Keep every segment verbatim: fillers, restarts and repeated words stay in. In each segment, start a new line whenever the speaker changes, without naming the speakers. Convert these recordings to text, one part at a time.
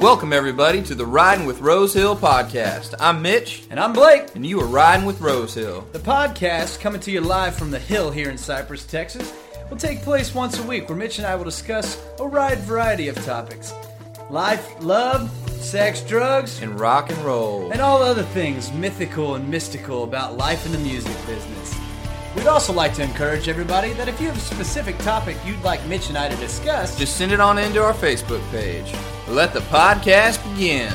Welcome, everybody, to the Riding with Rose Hill podcast. I'm Mitch.
And I'm Blake.
And you are Riding with Rose Hill.
The podcast, coming to you live from the Hill here in Cypress, Texas, will take place once a week where Mitch and I will discuss a wide variety of topics. Life, love, sex, drugs,
and rock and roll.
And all other things mythical and mystical about life in the music business. We'd also like to encourage everybody that if you have a specific topic you'd like Mitch and I to discuss,
just send it on into our Facebook page. Let the podcast begin.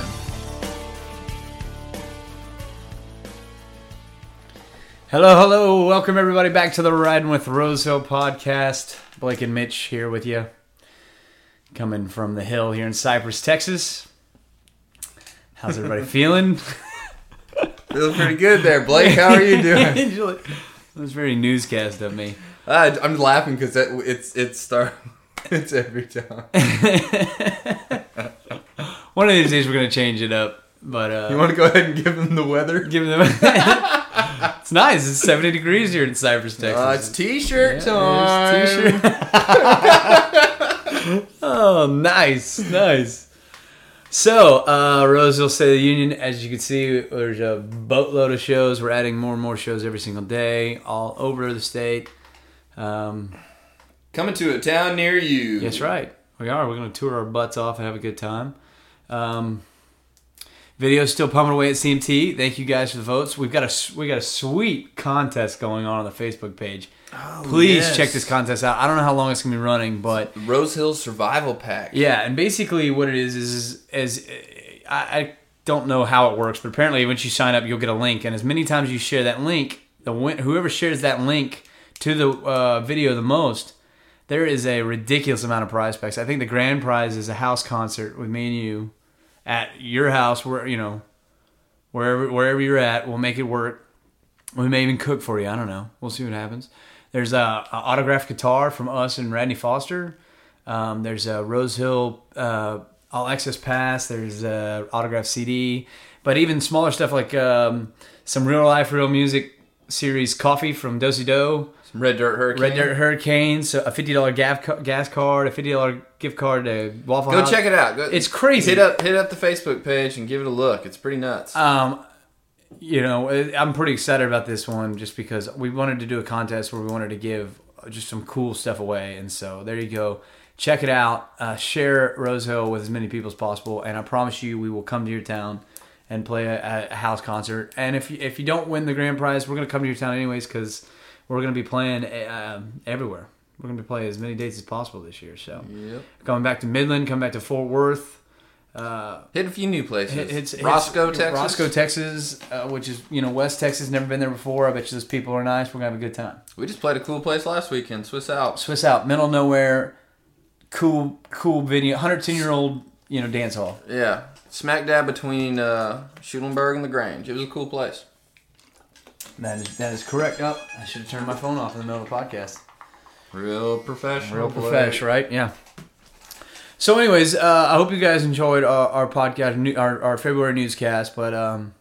Hello, hello. Welcome everybody back to the Riding with Rose Hill podcast. Blake and Mitch here with you. Coming from the Hill here in Cypress, Texas. How's everybody feeling?
Feeling pretty good there, Blake. How are you doing?
It was very newscast of me.
Uh, I'm laughing because it, it's it's start it's every time.
One of these days we're gonna change it up, but uh,
you want to go ahead and give them the weather?
Give them. It's nice. It's seventy degrees here in Cypress, Texas.
Uh, it's t-shirt
yeah,
time.
T-shirt. Oh, nice, nice. So, uh, Roseville State of the Union, as you can see, there's a boatload of shows. We're adding more and more shows every single day, all over the state. Um,
Coming to a town near you.
That's right. We are. We're going to tour our butts off and have a good time. Um, video's still pumping away at C M T. Thank you guys for the votes. We've got a we got a sweet contest going on on the Facebook page.
Oh,
Please
yes.
check this contest out. I don't know how long it's going to be running, but
Rose Hill Survival Pack.
Yeah, and basically what it is is is I, I don't know how it works, but apparently once you sign up, you'll get a link, and as many times you share that link, the win- whoever shares that link to the uh, video the most, there is a ridiculous amount of prize packs. I think the grand prize is a house concert with me and you at your house, where you know wherever wherever you're at. We'll make it work. We may even cook for you. I don't know. We'll see what happens. There's a, a autographed guitar from us and Radney Foster. Um, there's a Rose Hill uh, All Access Pass. There's a autographed C D. But even smaller stuff like um, some Real Life, Real Music series coffee from Do-Si Do.
Some Red Dirt Hurricane.
Red Dirt Hurricane. So a fifty dollars gas card, a fifty dollars gift card to Waffle
Go
House.
Go check it out. Go,
it's crazy.
Hit up, hit up the Facebook page and give it a look. It's pretty nuts.
Um... You know, I'm pretty excited about this one just because we wanted to do a contest where we wanted to give just some cool stuff away. And so there you go. Check it out. Uh, share Rose Hill with as many people as possible. And I promise you we will come to your town and play a, a house concert. And if you, if you don't win the grand prize, we're going to come to your town anyways because we're going to be playing uh, everywhere. We're going to be playing as many dates as possible this year. So
yep.
Coming back to Midland, coming back to Fort Worth. Uh,
hit a few new places.
Hit, hits,
Roscoe,
hits,
Texas.
Roscoe, Texas, uh, which is, you know, West Texas. Never been there before. I bet you those people are nice. We're going to have a good time.
We just played a cool place last weekend, Swiss Alps.
Swiss Alps, middle of nowhere, cool, cool venue, one hundred ten year old, you know, dance hall.
Yeah. Smack dab between uh, Schulenburg and LaGrange. It was a cool place.
That is that is correct. Oh, I should have turned my phone off in the middle of the podcast.
Real professional.
Real professional, right? Yeah. So anyways, uh, I hope you guys enjoyed our, our podcast, our, our February newscast, but um,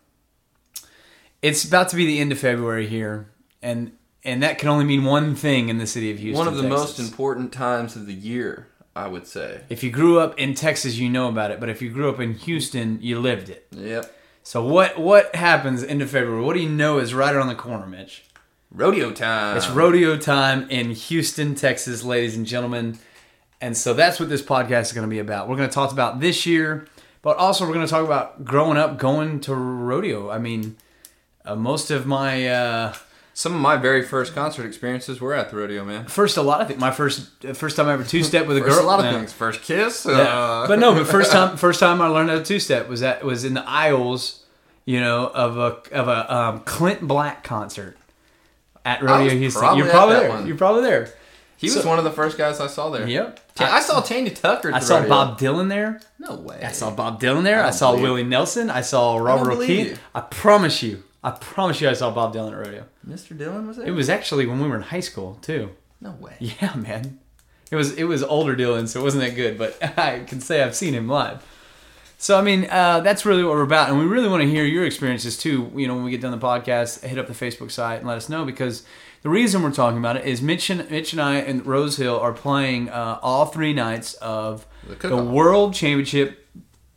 it's about to be the end of February here, and and that can only mean one thing in the city of Houston,
One of the
Texas.
most important times of the year, I would say.
If you grew up in Texas, you know about it, but if you grew up in Houston, you lived it.
Yep.
So what what happens end of February? What do you know is right around the corner, Mitch?
Rodeo time.
It's rodeo time in Houston, Texas, ladies and gentlemen. And so that's what this podcast is going to be about. We're going to talk about this year, but also we're going to talk about growing up going to rodeo. I mean, uh, most of my... Uh,
Some of my very first concert experiences were at the rodeo, man.
First, a lot of things. My first first time I ever two-step with a
first
girl.
a lot of
yeah.
things. First kiss.
Yeah.
Uh...
But no, but first time first time I learned how to two-step was at was in the aisles, you know, of a of a um, Clint Black concert at Rodeo Houston.
Probably
You're probably
at that
there.
one.
You're probably there.
He
so,
was one of the first guys I saw there.
Yep.
I, I saw Tanya Tucker at the
I saw
rodeo.
Bob Dylan there.
No way.
I saw Bob Dylan there. I,
I
saw
believe
Willie Nelson. I saw Robert O'Keefe. I promise you. I promise you I saw Bob Dylan at rodeo.
Mister Dylan was there?
It was actually when we were in high school, too.
No way.
Yeah, man. It was it was older Dylan, so it wasn't that good, but I can say I've seen him live. So, I mean, uh, that's really what we're about. And we really want to hear your experiences, too. You know, when we get done the podcast, hit up the Facebook site and let us know. Because the reason we're talking about it is Mitch and, Mitch and I and Rose Hill are playing uh, all three nights of the, the World Championship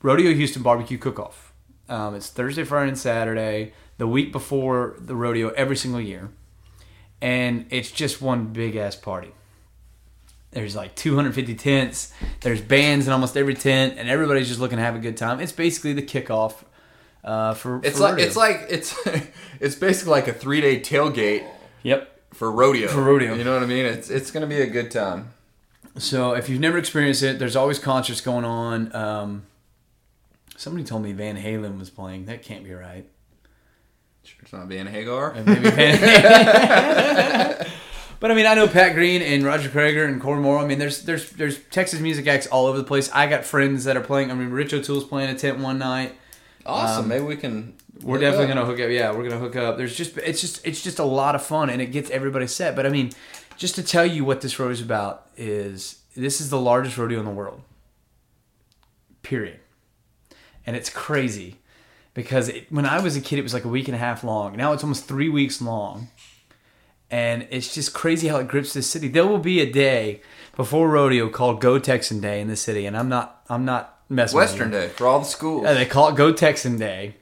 Rodeo Houston Barbecue Cook-Off. Um, it's Thursday, Friday, and Saturday, the week before the rodeo every single year. And it's just one big-ass party. There's like two hundred fifty tents. There's bands in almost every tent, and everybody's just looking to have a good time. It's basically the kickoff uh, for,
It's
for
like
rodeo.
it's like it's it's basically like a three day tailgate.
Yep.
For rodeo.
For rodeo.
You know what I mean? It's it's gonna be a good time.
So if you've never experienced it, there's always concerts going on. Um, somebody told me Van Halen was playing. That can't be right.
Sure, it's not Van Hagar.
Maybe Van But I mean, I know Pat Green and Roger Krager and Corey Morrow. I mean, there's there's there's Texas music acts all over the place. I got friends that are playing. I mean, Rich O'Toole's playing a tent one night.
Awesome.
Um,
Maybe we can.
We're definitely gonna hook up. Yeah, we're gonna hook up. There's just it's just it's just a lot of fun, and it gets everybody set. But I mean, just to tell you what this rodeo is about is this is the largest rodeo in the world. Period. And it's crazy because it, when I was a kid, it was like a week and a half long. Now it's almost three weeks long. And it's just crazy how it grips this city. There will be a day before rodeo called Go Texan Day in the city, and I'm not I'm not messing
Western
with you.
Day for all the schools.
Yeah, they call it Go Texan Day.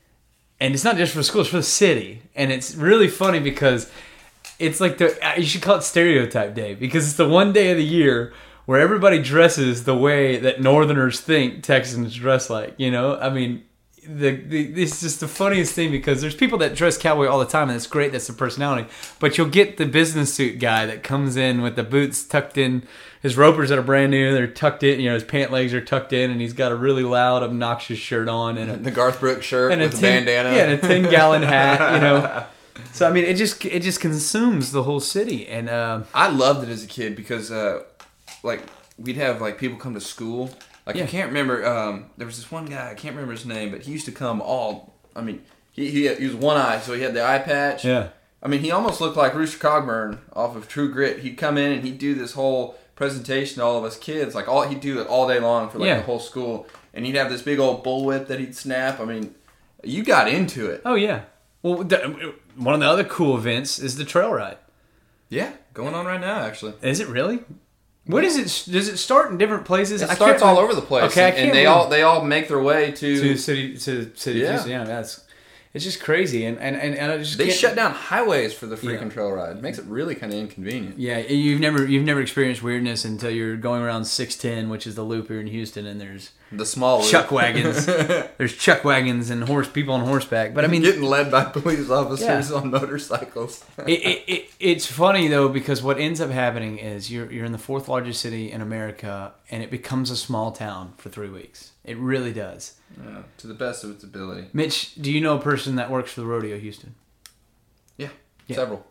And it's not just for schools, it's for the city. And it's really funny because it's like the you should call it Stereotype Day because it's the one day of the year where everybody dresses the way that Northerners think Texans dress like. You know, I mean, the, the it's just the funniest thing because there's people that dress cowboy all the time, and it's great. That's their personality. But you'll get the business suit guy that comes in with the boots tucked in, his ropers that are brand new. They're tucked in, you know, his pant legs are tucked in, and he's got a really loud, obnoxious shirt on, and a,
the Garth Brooks shirt
and
with
a
a
ten,
bandana.
yeah, and a ten gallon hat. You know. So I mean, it just it just consumes the whole city, and uh,
I loved it as a kid because, uh, like, we'd have like people come to school. Like
Yeah.
I can't remember. Um, there was this one guy. I can't remember his name, but he used to come all. I mean, he he, he was one eye, so he had the eye patch.
yeah.
I mean, he almost looked like Rooster Cogburn off of True Grit. He'd come in and he'd do this whole presentation to all of us kids. Like all he'd do it all day long for like
Yeah.
the whole school, and he'd have this big old bullwhip that he'd snap. I mean, you got into it.
Oh yeah. Well, the, one of the other cool events is the trail ride.
Yeah, going on right now actually.
Is it really? What is it? Does it start in different places?
It
I
starts
can't
all
remember-
over the place.
Okay, I
and,
can't
and they
remember.
all they all make their way to.
to city to city.
Yeah.
Yeah, yeah. That's it's just crazy, and and and, and I just
they
can't-
shut down highways for the freaking
Yeah.
trail ride. It makes it really kind of inconvenient.
Yeah, you've never you've never experienced weirdness until you're going around six ten, which is the loop here in Houston, and there's
The small loop.
chuck wagons. There's chuck wagons and horse people on horseback. But I mean,
getting led by police officers
Yeah.
on motorcycles.
it, it, it, it's funny though because what ends up happening is you're you're in the fourth largest city in America, and it becomes a small town for three weeks. It really does.
Yeah, to the best of its ability.
Mitch, do you know a person that works for the rodeo Houston?
Yeah,
Yeah.
several.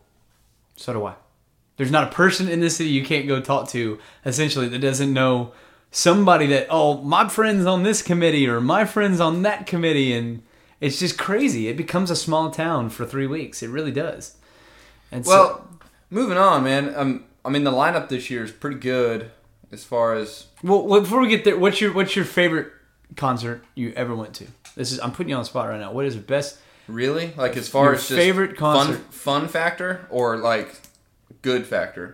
So do I. There's not a person in this city you can't go talk to, essentially, that doesn't know somebody that, oh, my friend's on this committee or my friend's on that committee. And it's just crazy. It becomes a small town for three weeks. It really does. And so,
Well, moving on, man. Um, I mean, the lineup this year is pretty good as far as.
well, well, before we get there, what's your what's your favorite concert you ever went to? This is I'm putting you on the spot right now. What is the best?
Really? Like, as far
Your
as just
favorite concert.
Fun, fun factor or, like, good factor?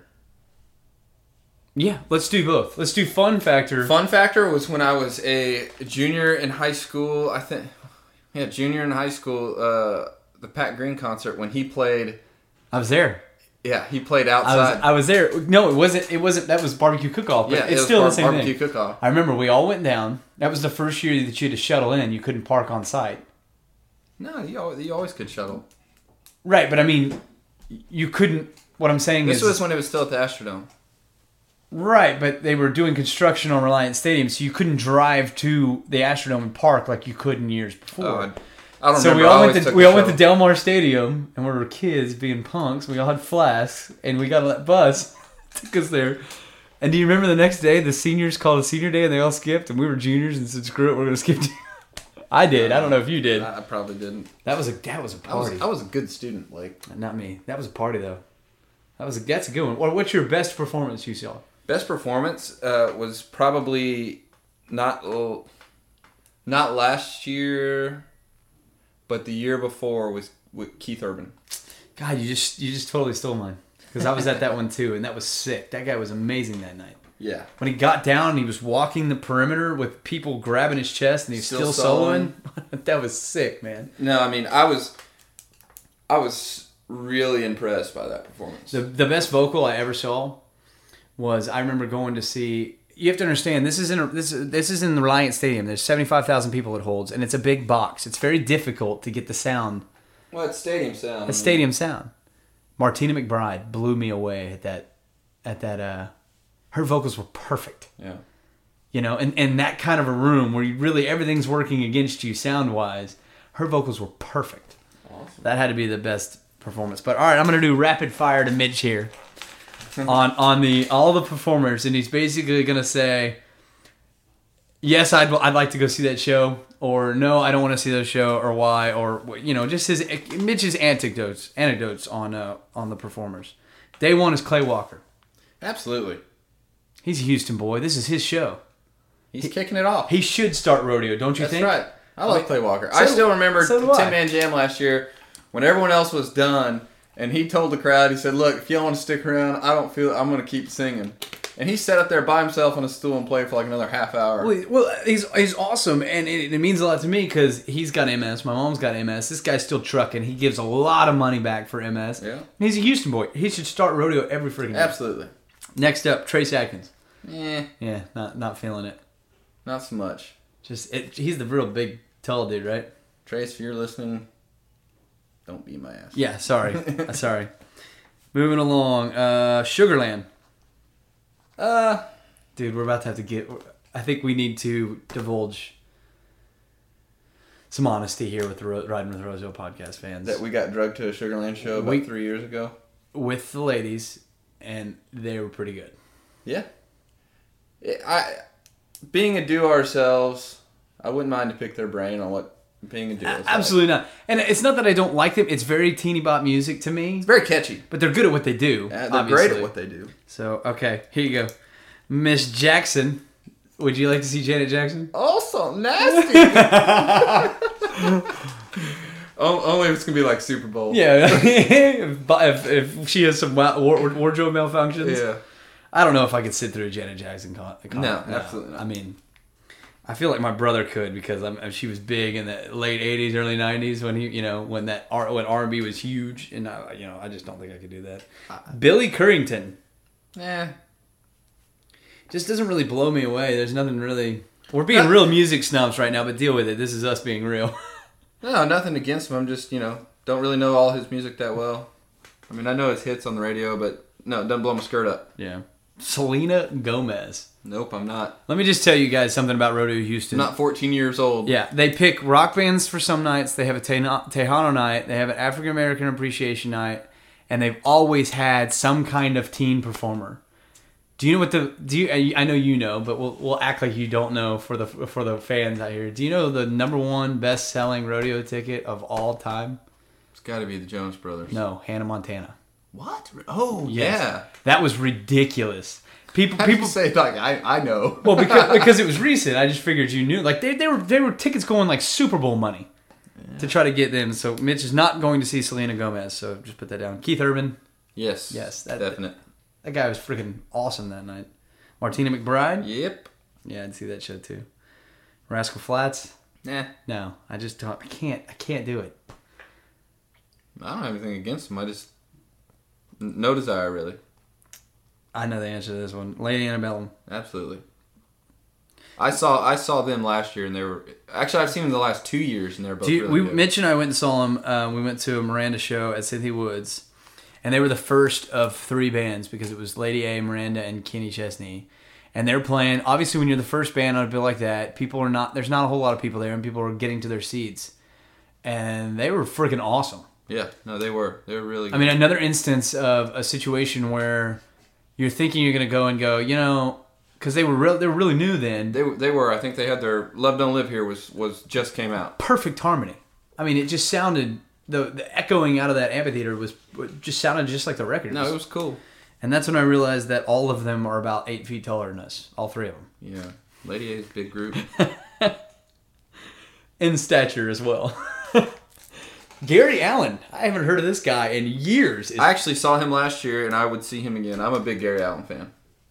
Yeah, let's do both. Let's do fun factor.
Fun factor was when I was a junior in high school. I think, yeah, junior in high school. Uh, the Pat Green concert when he played.
I was there.
Yeah, he played
I was
outside.
I was there. No, it wasn't. It wasn't. That was barbecue cook-off. But
yeah,
it's
it was
still
bar-
the same
barbecue
thing.
cook-off.
I remember we all went down. That was the first year that you had to shuttle in. You couldn't park on site.
No, you always, you always could shuttle.
Right, but I mean, you couldn't. What I'm saying
This
is,
was when it was still at the Astrodome.
right, but they were doing construction on Reliant Stadium, so you couldn't drive to the Astrodome and park like you could in years before.
Oh, I, I don't
So
remember.
we
I
all
always
went to
took
we
the
all went to
shuttle.
Delmar Stadium, and we were kids being punks. We all had flasks, and we got on that bus, took us there. And do you remember the next day, the seniors called a senior day, and they all skipped, and we were juniors, and said, "Screw it, we're gonna skip." I did. I don't know if you did.
I, I probably didn't.
That was a that was a
I was,
party.
I was a good student. Like
Not me. That was a party though. That was a, that's a good one. What- What's your best performance you saw?
best performance uh, was probably not l- not last year, but the year before was with Keith Urban.
God, you just you just totally stole mine because I was at that one too, and that was sick. That guy was amazing that night.
Yeah.
When he got down, he was walking the perimeter with people grabbing his chest, and he's still,
Still
soloing. That was sick, man.
No, I mean, I was, I was really impressed by that performance.
The the best vocal I ever saw was, I remember going to see. You have to understand, this is in a, this this is in the Reliant Stadium. There's seventy-five thousand people it holds, and it's a big box. It's very difficult to get the sound.
Well, it's stadium sound.
It's stadium sound. Martina McBride blew me away at that. At that, uh, her vocals were perfect.
Yeah.
You know, and and that kind of a room where you really everything's working against you sound wise, her vocals were perfect.
Awesome.
That had to be the best performance. But all right, I'm gonna do rapid fire to Mitch here. on on the all the performers, and he's basically gonna say, yes, I'd I'd like to go see that show, or no, I don't want to see that show, or why, or you know, just his Mitch's anecdotes anecdotes on uh, on the performers. Day one is Clay Walker.
Absolutely.
He's a Houston boy. This is his show.
He's he, kicking it off.
He should start rodeo, don't you
That's
think?
That's right. I like Clay Walker.
So,
I still remember
so
the ten-man jam last year when everyone else was done. And he told the crowd, he said, look, if y'all want to stick around, I don't feel I'm going to keep singing. And he sat up there by himself on a stool and played for like another half hour.
Well, well he's he's awesome, and it, it means a lot to me because he's got M S. My mom's got M S. This guy's still trucking. He gives a lot of money back for M S.
Yeah.
And he's a Houston boy. He should start rodeo every freaking day.
Absolutely.
Next up, Trace Atkins.
Yeah.
Yeah, not not feeling it.
Not so much.
Just it, he's the real big, tall dude, right?
Trace, if you're listening, don't be my ass.
Yeah, sorry. sorry. Moving along, uh, Sugarland.
Uh,
dude, we're about to have to get. I think we need to divulge some honesty here with the Ro- Riding with Roseville podcast fans.
That we got drugged to a Sugarland show about we, three years ago
with the ladies, and they were pretty good.
Yeah, it, I being a duo ourselves, I wouldn't mind to pick their brain on what being a duo is
Absolutely
like.
not. And it's not that I don't like them. It's very teeny bop music to me.
It's very catchy.
But they're good at what they do.
Yeah, they're
obviously.
great at what they do.
So, okay, here you go. Miss Jackson. Would you like to see Janet Jackson?
Oh, so nasty. Only if it's going to be like Super Bowl.
Yeah. if, if, if she has some wardrobe malfunctions.
Yeah.
I don't know if I could sit through a Janet Jackson con- con-
No, no, absolutely not.
I mean... I feel like my brother could because I'm, she was big in the late eighties, early nineties when he, you know, when that R, when R and B was huge, and I, you know, I just don't think I could do that. Uh, Billy Currington,
yeah,
just doesn't really blow me away. There's nothing really. We're being uh, real music snobs right now, but deal with it. This is us being real.
No, nothing against him. I'm just, you know, don't really know all his music that well. I mean, I know his hits on the radio, but no, it doesn't blow my skirt up.
Yeah. Selena Gomez.
Nope, I'm not.
Let me just tell you guys something about Rodeo Houston.
I'm not fourteen years old.
Yeah, they pick rock bands for some nights. They have a Tejano night. They have an African American Appreciation night, and they've always had some kind of teen performer. Do you know what the? Do you? I know you know, but we'll we'll act like you don't know for the for the fans out here. Do you know the number one best selling rodeo ticket of all time?
It's got to be the Jonas Brothers.
No, Hannah Montana.
What? Oh
yes.
yeah,
that was ridiculous. People,
How
people
do you say like I, I know.
Well, because because it was recent, I just figured you knew. Like they, they were they were tickets going like Super Bowl money yeah. to try to get them. So Mitch is not going to see Selena Gomez. So just put that down. Keith Urban.
Yes.
Yes. That,
definite.
That, that guy was freaking awesome that night. Martina McBride.
Yep.
Yeah, I'd see that show too. Rascal Flatts.
Nah.
No, I just don't. I can't. I can't do it.
I don't have anything against them. I just no desire really.
I know the answer to this one. Lady Antebellum.
Absolutely. I saw I saw them last year, and they were actually I've seen them the last two years, and they're both.
You,
really
we
good.
Mitch and I went and saw them. Uh, we went to a Miranda show at Cynthia Woods, and they were the first of three bands because it was Lady A, Miranda, and Kenny Chesney, and they're playing. Obviously, when you're the first band on a bill like that, people are not. There's not a whole lot of people there, and people are getting to their seats, and they were freaking awesome.
Yeah, no, they were. They were really good.
I mean, another instance of a situation where you're thinking you're going to go and go, you know, because they were real, they were really new then.
They they were. I think they had their Love Don't Live Here was, was just came out.
Perfect harmony. I mean, it just sounded the the echoing out of that amphitheater was just sounded just like the record.
No, it was cool.
And that's when I realized that all of them are about eight feet taller than us. All three of them.
Yeah, Lady A's big group.
In stature as well. Gary Allen. I haven't heard of this guy in years.
I actually saw him last year, and I would see him again. I'm a big Gary Allen fan.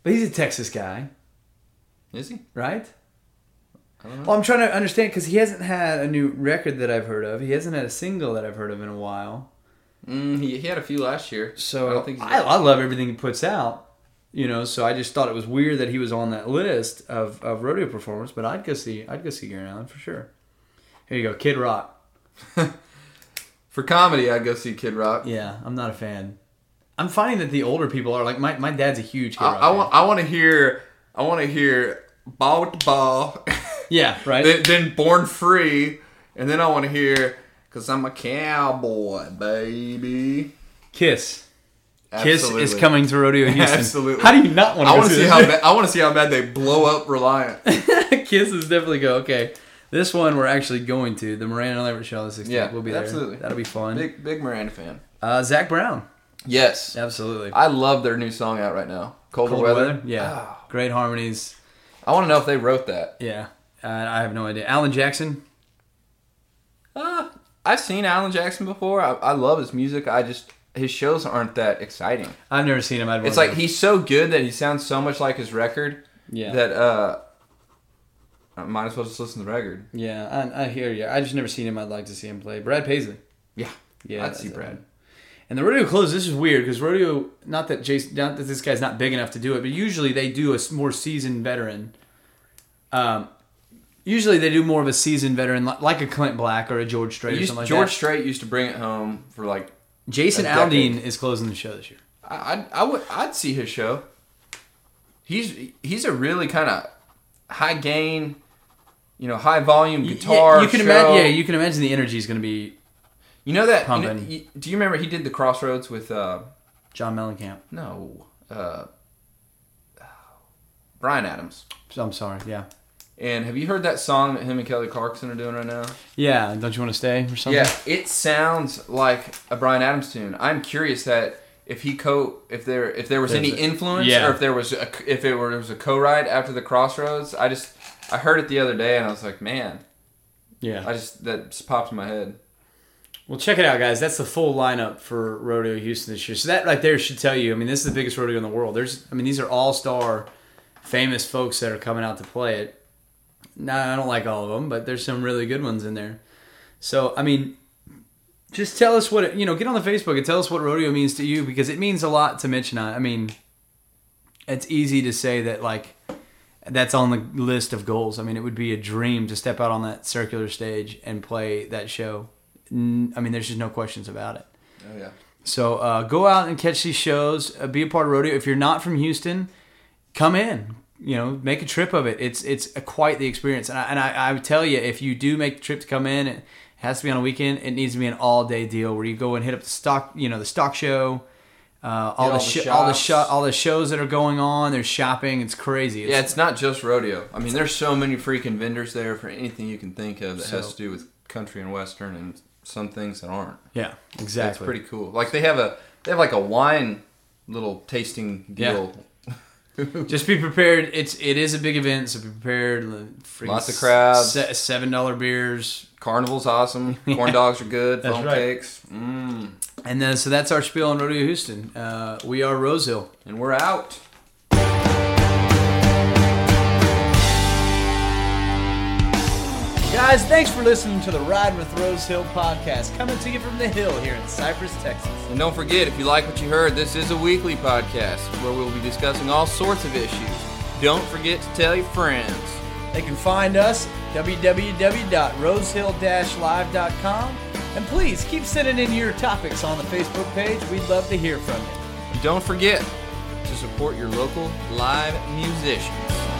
But he's a Texas guy,
Is he?
right?
I don't know.
Well, I'm trying to understand because he hasn't had a new record that I've heard of. He hasn't had a single that I've heard of in a while.
Mm, he, he had a few last year.
So
I don't think he's
I, I love everything he puts out. You know, so I just thought it was weird that he was on that list of, of rodeo performers. But I'd go see I'd go see Garen Allen for sure. Here you go, Kid Rock.
For comedy, I'd go see Kid Rock.
Yeah, I'm not a fan. I'm finding that the older people are like my, my dad's a huge Kid
I,
Rock
I
fan.
want I want to hear I want to hear ball with the ball.
Yeah, right.
then, then Born Free, and then I want to hear because I'm a cowboy, baby.
Kiss.
Absolutely.
Kiss is coming to Rodeo Houston.
Absolutely.
How do you not want to?
I
go
want to
see
see
this?
how bad, I want to see how bad they blow up Reliant.
Kiss is definitely go. Okay, this one we're actually going to the Miranda Lambert show on the sixteenth.
Yeah,
we'll be there.
absolutely.
That'll be fun.
Big big Miranda fan.
Uh, Zach Brown.
Yes,
Absolutely.
I love their new song out right now. Colder,
Cold
weather.
weather. Yeah.
Oh.
Great harmonies.
I want to know if they wrote that.
Yeah. Uh, I have no idea. Alan Jackson.
Uh, I've seen Alan Jackson before. I, I love his music. I just his shows aren't that exciting.
I've never seen him. I'd
It's
wanna
like
go.
he's so good that he sounds so much like his record.
Yeah.
That uh, I might as well just listen to the record.
Yeah, I, I hear you. I just never seen him. I'd like to see him play. Brad Paisley.
Yeah,
Yeah,
I'd see
that's-
Brad.
And the rodeo close. This is weird because rodeo. Not that Jason. Not that this guy's not big enough to do it, but usually they do a s- more seasoned veteran. Um, usually they do more of a seasoned veteran, li- like a Clint Black or a George Strait or
Used-
something like
George
that.
Strait used to bring it home for like.
Jason
a decade.
Aldean is closing the show this year.
I I'd, I would I'd see his show. He's he's a really kind of high gain, you know, high volume guitar.
Yeah, you can
show.
imagine. Yeah, you can imagine the energy is going to be
You know that? You know,
Pumping.
you- do you remember he did the Crossroads with? Uh,
John Mellencamp.
no, uh, Bryan Adams.
So I'm sorry. Yeah.
And have you heard that song that him and Kelly Clarkson are doing right now?
Yeah. Don't you want to stay or something?
Yeah, it sounds like a Bryan Adams tune. I'm curious that if he co if there if there was
There's
any
a-
influence
yeah.
or if there was a, if it was a co-write after the Crossroads. I just I heard it the other day and I was like, man,
Yeah.
I just that just popped in my head.
Well, check it out, guys. That's the full lineup for Rodeo Houston this year. So that right there should tell you. I mean, this is the biggest rodeo in the world. There's, I mean, these are all-star, famous folks that are coming out to play it. Now, I don't like all of them, but there's some really good ones in there. So, I mean, just tell us what it, you know. Get on the Facebook and tell us what rodeo means to you because it means a lot to mention. I mean, it's easy to say that like that's on the list of goals. I mean, it would be a dream to step out on that circular stage and play that show. I mean, there's just no questions about it.
Oh yeah.
So uh, go out and catch these shows. Uh, be a part of rodeo. If you're not from Houston, come in. You know, make a trip of it. It's it's a, quite the experience. And I, and I, I would tell you, if you do make the trip to come in, it has to be on a weekend. It needs to be an all day deal where you go and hit up the stock. You know, the stock show. Uh, all,
all
the
the
sh- all the
shops.
sh- all the shows that are going on. There's shopping. It's crazy. It's,
Yeah, it's not just rodeo. I mean, there's so many freaking vendors there for anything you can think of that
So-
has to do with country and western, and some things that aren't.
yeah, exactly.
It's pretty cool. Like they have a they have like a wine little tasting deal.
Just be prepared. It's it is a big event, so be prepared. Freaking
Lots of crowds.
Se- seven dollar beers,
Carnival's awesome. Corn dogs are good.
That's
Foam
right.
cakes. Mmm.
and then so that's our spiel on Rodeo Houston. Uh, we are Rosehill.
And we're out.
Guys, thanks for listening to the Ride with Rose Hill podcast, coming to you from the hill here in Cypress, Texas.
And don't forget, if you like what you heard, this is a weekly podcast where we'll be discussing all sorts of issues. Don't forget to tell your friends.
They can find us at w w w dot rosehill dash live dot com. And please keep sending in your topics on the Facebook page. We'd love to hear from you.
And don't forget to support your local live musicians.